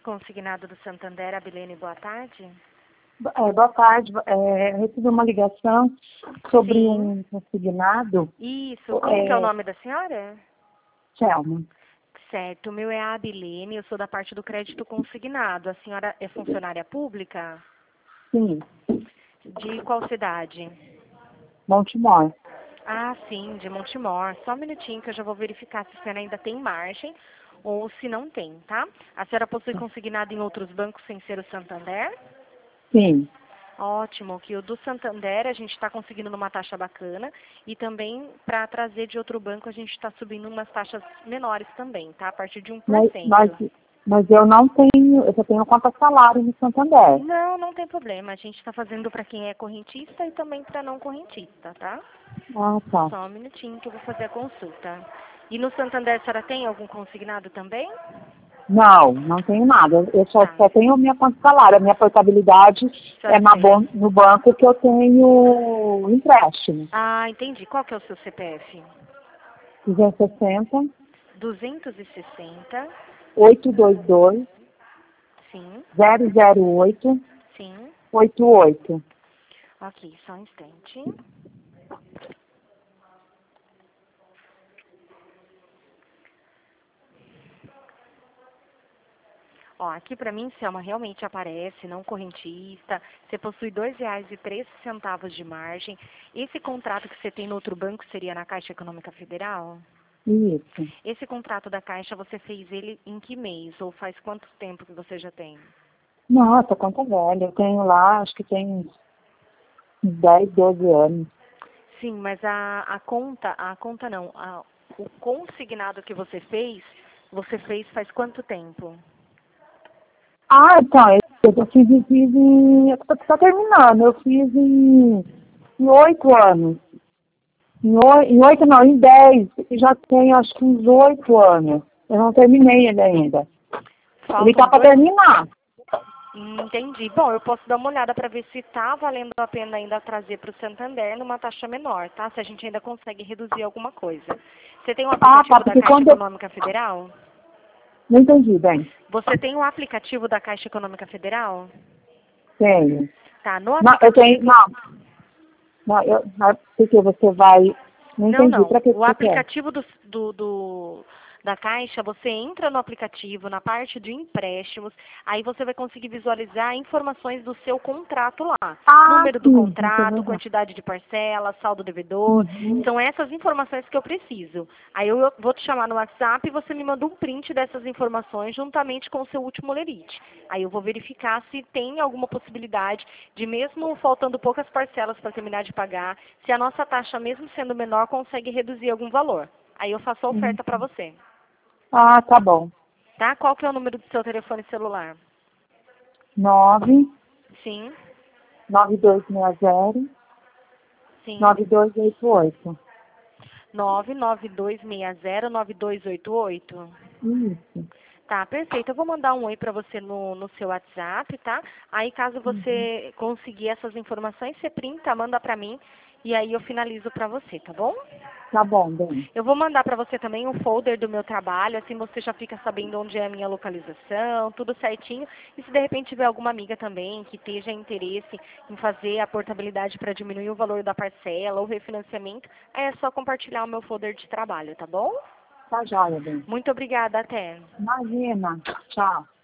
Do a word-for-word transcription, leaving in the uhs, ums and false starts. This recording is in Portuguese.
Consignado do Santander, Abilene, boa tarde. É, boa tarde. É, eu recebi uma ligação sobre Sim. um consignado. Isso, como é, que é o nome da senhora? Selma. Certo, o meu é a Abilene, eu sou da parte do crédito consignado. A senhora é funcionária pública? Sim, De qual cidade? Montemor. Ah, sim, de Montemor. Só um minutinho que eu já vou verificar se a senhora ainda tem margem ou se não tem, tá? A senhora possui consignado em outros bancos sem ser o Santander? Sim. Ótimo, que o do Santander a gente está conseguindo numa taxa bacana e também para trazer de outro banco a gente está subindo umas taxas menores também, tá? A partir de um por Mas, mas, cento. mas eu não tenho, eu só tenho conta salário no Santander. Não, não tem problema. A gente está fazendo para quem é correntista e também para não correntista, tá? Ah, tá. Só um minutinho que eu vou fazer a consulta. E no Santander a senhora tem algum consignado também? Não, não tenho nada. Eu só, Tá, só tenho a minha conta salário. A minha portabilidade a é senhora na tem. bon- no banco que eu tenho empréstimo. Ah, entendi. Qual que é o seu C P F? duzentos e sessenta, duzentos e sessenta. oitocentos e vinte e dois, Sim, zero zero oito, sim. oitenta e oito. Ok, só um instante. Ó, aqui para mim, Selma, realmente aparece, não correntista. Você possui dois reais e três centavos de margem. Esse contrato que você tem no outro banco seria na Caixa Econômica Federal? Isso. Esse contrato da Caixa, você fez ele em que mês? Ou faz quanto tempo que você já tem? Nossa, conta velha. Eu tenho lá, acho que tem uns dez, doze anos. Sim, mas a, a conta, a conta não, a, o consignado que você fez, você fez faz quanto tempo? Ah, então, eu, eu fiz, eu fiz em. Eu tô, tô terminando, eu fiz em em oito anos. Em oi- em oito não, em dez. Já tenho acho que uns oito anos. Eu não terminei ele ainda. Ele tá Faltam para dois. terminar. Entendi. Bom, eu posso dar uma olhada para ver se está valendo a pena ainda trazer para o Santander numa taxa menor, tá? Se a gente ainda consegue reduzir alguma coisa. Você tem o Ah, tá, aplicativo da porque Caixa quando eu. Econômica Federal? Não entendi, bem. Você tem o aplicativo da Caixa Econômica Federal? Tenho. Tá, no Não, eu tenho. aplicativo. Não, não, eu, não, porque você vai. Não Não, entendi. não. Para que O você quer? aplicativo do, do, do- da Caixa, você entra no aplicativo, na parte de empréstimos, aí você vai conseguir visualizar informações do seu contrato lá. Ah, Número do sim, isso é contrato, verdade. quantidade de parcela, saldo devedor. Uhum. São essas informações que eu preciso. Aí eu vou te chamar no WhatsApp e você me manda um print dessas informações juntamente com o seu último lerite. Aí eu vou verificar se tem alguma possibilidade de, mesmo faltando poucas parcelas para terminar de pagar, se a nossa taxa, mesmo sendo menor, consegue reduzir algum valor. Aí eu faço a Uhum. oferta para você. Ah, tá bom. Tá? Qual que é o número do seu telefone celular? Nove, Sim, nove dois seis zero, sim. nove dois oito oito. nove nove dois seis zero nove dois oito oito. Isso. Tá, perfeito. Eu vou mandar um oi para você no, no seu WhatsApp, tá? Aí, caso Uhum. você conseguir essas informações, você printa, manda para mim e aí eu finalizo para você, tá bom? Tá bom, bem. Eu vou mandar para você também um folder do meu trabalho, assim você já fica sabendo onde é a minha localização, tudo certinho. E se de repente tiver alguma amiga também que esteja interesse em fazer a portabilidade para diminuir o valor da parcela ou refinanciamento, aí é só compartilhar o meu folder de trabalho, tá bom? Tá joia, bem. Muito obrigada, até. Imagina. Tchau.